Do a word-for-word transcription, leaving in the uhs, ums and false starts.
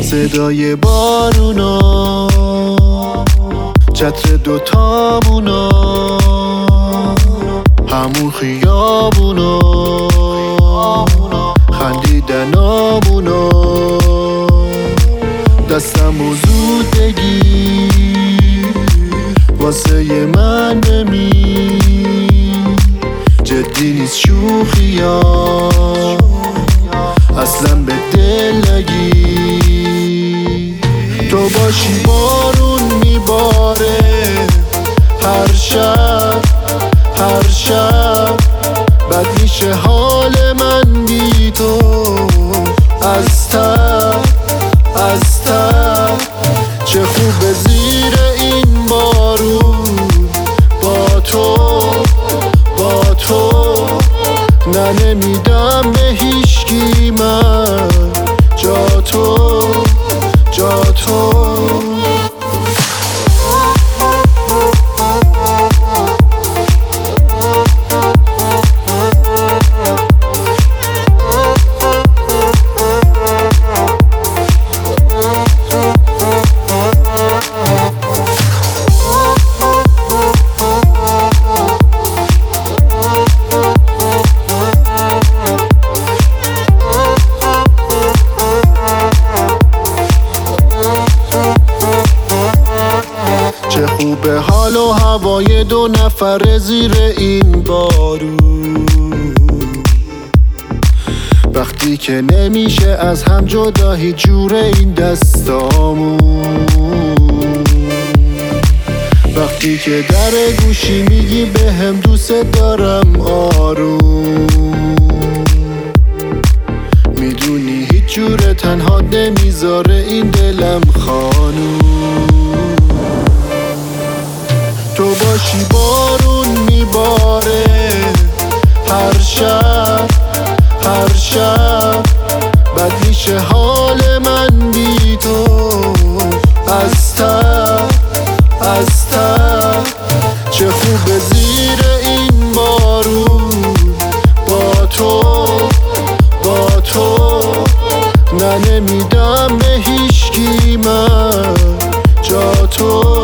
صدای بارونا، چتر دوتامونا، همون خیابونا، خندیدنامونا، دستمو زود بگیر واسه من بمیر، جدی نیست شوخیا اصلا به دل نگیر. تو باشی بارون میباره هر شب هر شب، بد میشه حال من بی تو، از تب از تب. چه خوبه زیر این بارون با تو با تو، نه نمیدم به هیچکی من جا تو جا تو. چه خوبه حال و هوای دو نفر زیر این بارون، وقتی که نمیشه از هم جدا هیچ جور این دستامون، وقتی که در گوشی میگی به هم دوست دارم آروم، میدونی هیچ جور تنها نمیذاره این دلم خانوم. تو باشی بارون میباره هر شب هر شب، بد میشه حال من بی تو، از تب از تب. چه خوبه زیر این بارون با تو با تو، نه نمیدم به هیچکی من جا تو